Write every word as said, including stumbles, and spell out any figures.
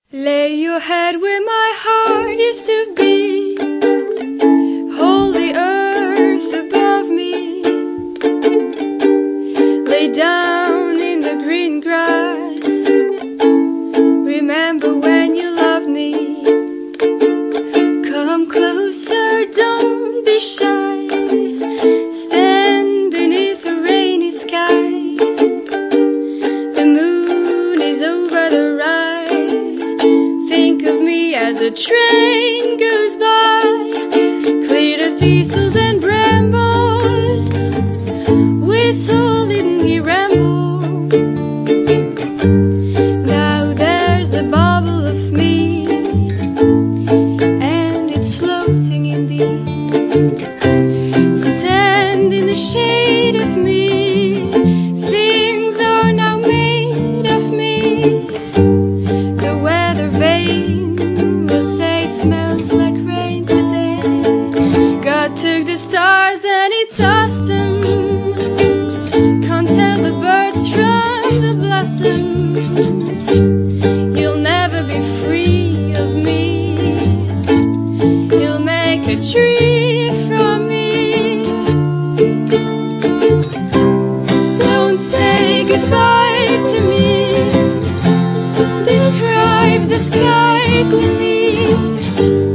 Lay your head where my heart used to be. Hold the earth above me. Lay down in the green grass. Remember when you loved me. Come closer, don't be shy. Stand beneath a rainy sky. The moon is over the rise. Think of me as a train goes by. Clear the thistles and brambles. Whistle, didn't he ramble? Now there's a bubble of me, and it's floating in thee. Stand in the shade of me. Things are now made of me. The weather vane will say it smells like rain today. God took the stars and he tossed them. Can't tell the birds from the blossoms. You'll never be free of me. You'll make a tree from me. Don't say goodbye to me. Describe the sky to me.